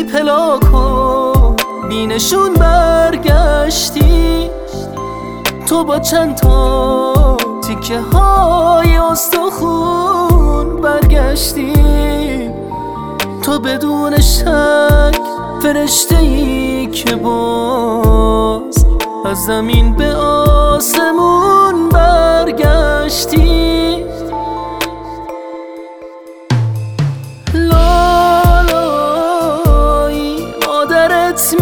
بی پلاک و بی نشون برگشتی. تو با چند تا تیکه های استخون برگشتی. تو بدون شک فرشته ای که باز از زمین به آسمون برگشتی. لالایی مادرت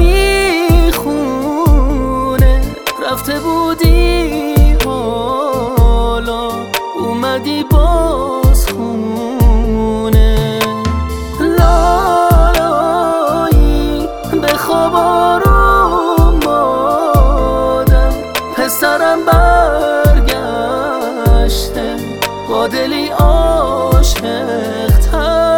میخونه رفته بودی حالا اومدی باز خونه. لالایی به خواب آروم مادم پسرم برگشته با دلی عاشق‌تر.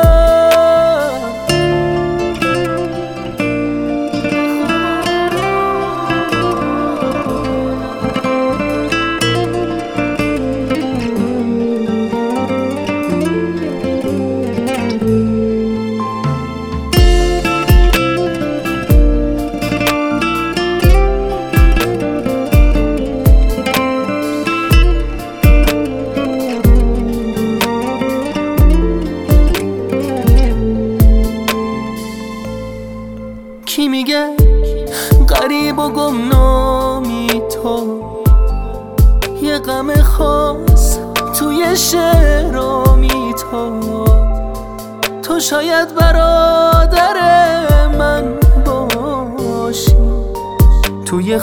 کی میگه غریب و گمنامی تو؟ یه غم خاص توی شعرامی تو شاید برادر من باشی. توی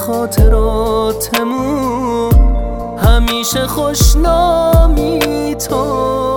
خاطراتمون همیشه خوشنامی تو.